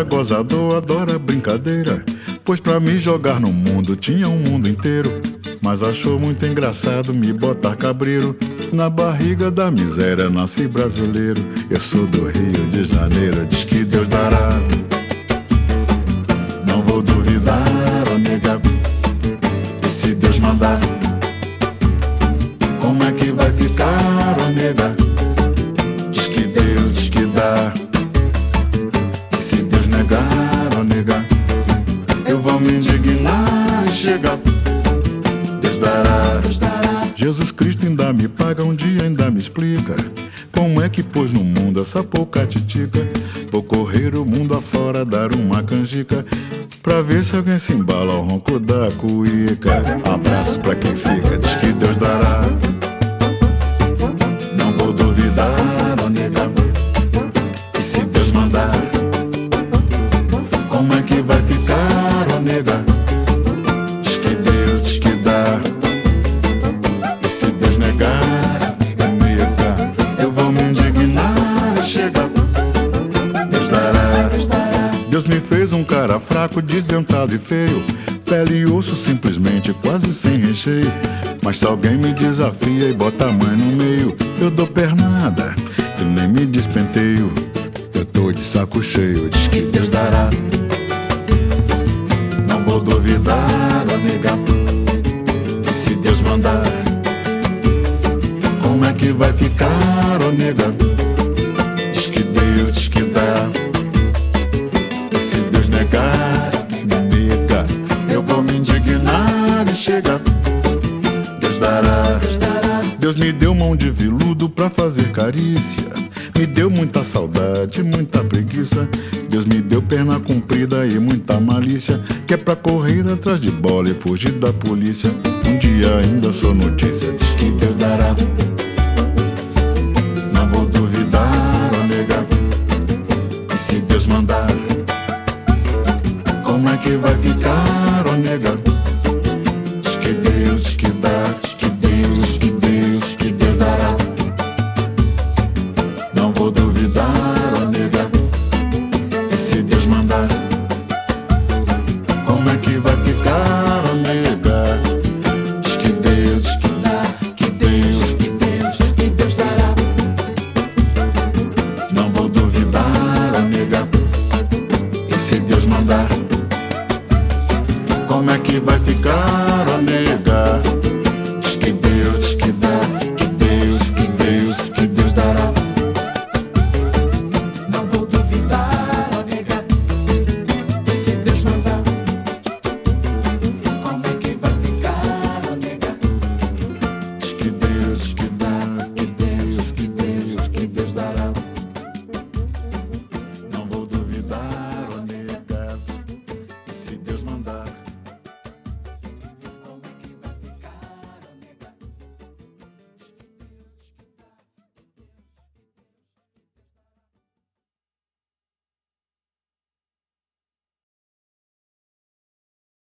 gozador, adora brincadeira, pois pra me jogar no mundo tinha um mundo inteiro. Mas achou muito engraçado me botar cabreiro. Na barriga da miséria nasci brasileiro. Eu sou do Rio de Janeiro, diz que Deus dará. Não vou duvidar, ó nega, e se Deus mandar, como é que vai ficar, ó nega? Diz que Deus, diz que dá. E se Deus negar, ó nega, eu vou me indignar e chegar. Deus dará, Deus dará. Jesus Cristo ainda me paga, um dia ainda me explica como é que pôs no mundo essa pouca titica. Vou correr o mundo afora, dar uma canjica, pra ver se alguém se embala ao ronco da cuíca. Abraço pra quem fica, diz que Deus dará. Não vou duvidar, ó nega, e se Deus mandar, como é que vai ficar, ó nega? Diz que Deus, diz que dá. E se Deus negar, nega, eu vou me indignar e chegar. Deus dará, Deus dará. Deus me fez um cara fraco, desdentado e feio, pele e osso simplesmente quase sem recheio. Mas se alguém me desafia e bota a mãe no meio, eu dou pernada e nem me despenteio. Eu tô de saco cheio, diz que Deus dará. Não vou duvidar, ó nega, e se Deus mandar, como é que vai ficar, ó nega? Diz que Deus, diz que dá. E se Deus negar, nega, eu vou me indignar e chegar. Deus dará, Deus dará. Deus me deu mão de veludo pra fazer carícia, me deu muita saudade, muita preguiça. Deus me deu perna comprida e muita malícia, que é pra correr atrás de bola e fugir da polícia. Um dia ainda sou notícia, diz que Deus dará. Não vou duvidar, ó nega, e se Deus mandar, como é que vai ficar, ó nega? Diz que Deus, diz que dá. Diz que Deus, diz que Deus, diz que Deus dará. Não vou duvidar, ó nega, e se Deus mandar, como é que vai ficar, ó nega? Diz que Deus, diz que dá. Que Deus, que Deus, diz que Deus dará. Não vou duvidar, ó nega, e se Deus mandar, como é que vai ficar?